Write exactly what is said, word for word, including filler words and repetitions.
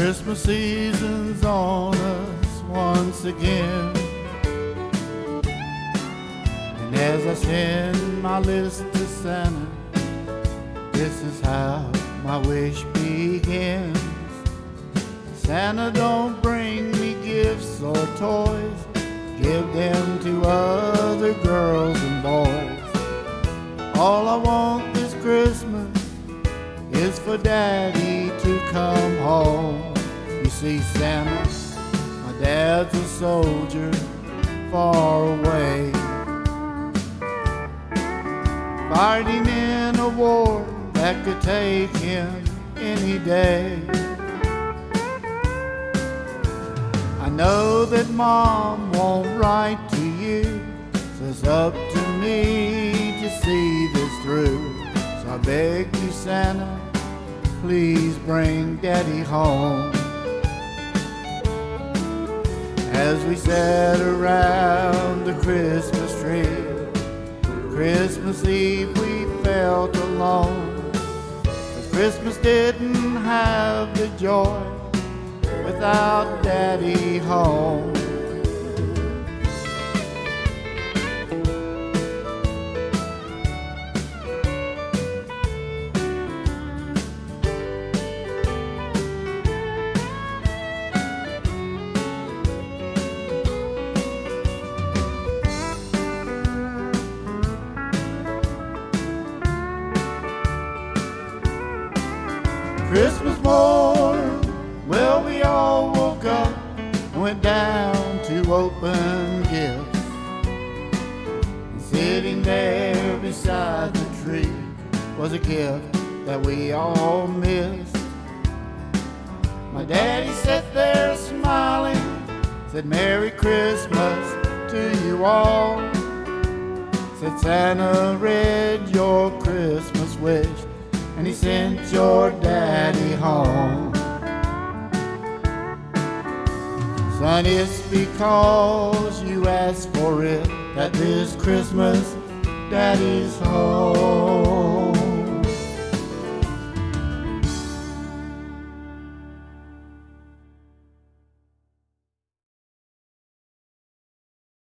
Christmas season's on us once again, and as I send my list to Santa, this is how my wish begins. Santa, don't bring me gifts or toys, give them to other girls and boys. All I want this Christmas is for Daddy to come home. You see, Santa, my dad's a soldier far away, fighting in a war that could take him any day. I know that Mom won't write to you, so it's up to me to see this through. So I beg you, Santa, please bring Daddy home. As we sat around the Christmas tree, Christmas Eve we felt alone, 'cause Christmas didn't have the joy without Daddy home. Christmas morn, well, we all woke up and went down to open gifts. And sitting there beside the tree was a gift that we all missed. My daddy sat there smiling, said Merry Christmas to you all. Said Santa read your Christmas wish, and he sent your daddy home. Son, it's because you asked for it that this Christmas Daddy's home.